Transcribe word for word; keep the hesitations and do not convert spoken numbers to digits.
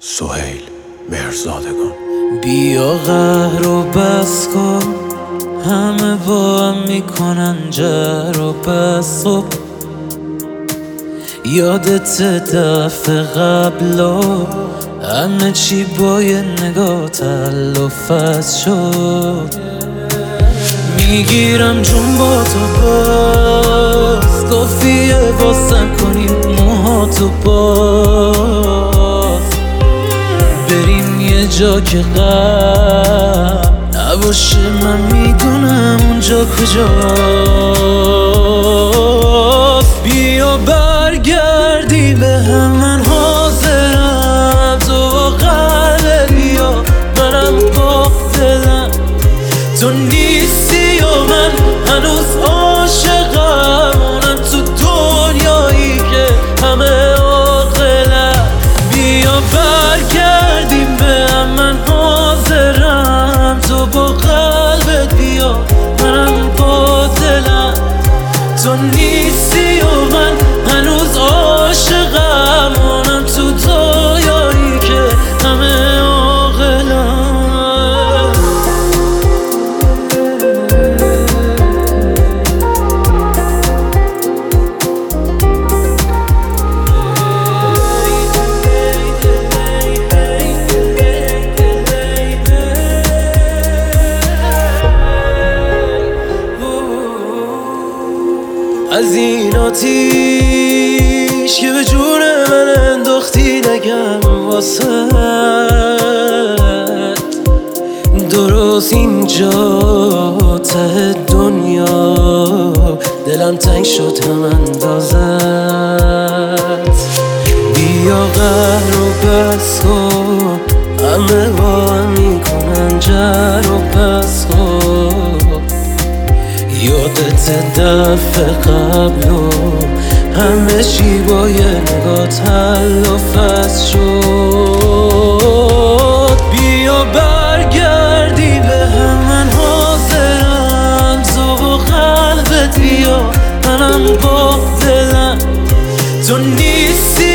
سهیل مهرزادگان. بیا قهر و بس کن، همه با هم میکنن جر و بس کن. یادت دفعه قبلا همه چی با یه نگاه تل و فصل شد. میگیرم جون با تو باز، کافیه واسم کنیم موهاتو باز. بریم یه جا که غم نباشه، من میدونم اونجا کجاست. بیا برگردی به هم، من حاضرم. تو قلبت بیا، منم با دلم. تو نیستی و من هنوز عاشقم، اونم تو دنیایی که همه عاقلم. بیا برگردیم به هم، من حاضرم. تو با قلبت بیا، منم با دلم. تو نیستی و من هنوز عاشقم، اونم تو دنیایی که همه عاقلم. از این آتیش که به جون من انداختی نگم واسه درست اینجا ته دنیا دلم تنگ شد هم اندازت. بیا قهر و بس کن، همه با هم میکنن جر و بس کن. یادت دفعه قبلو همه چی با یه نگاه تل و فصل شد. بیا برگردی به هم، من حاضرم. تو با قلبت بیا، منم با دلم. تو نیستی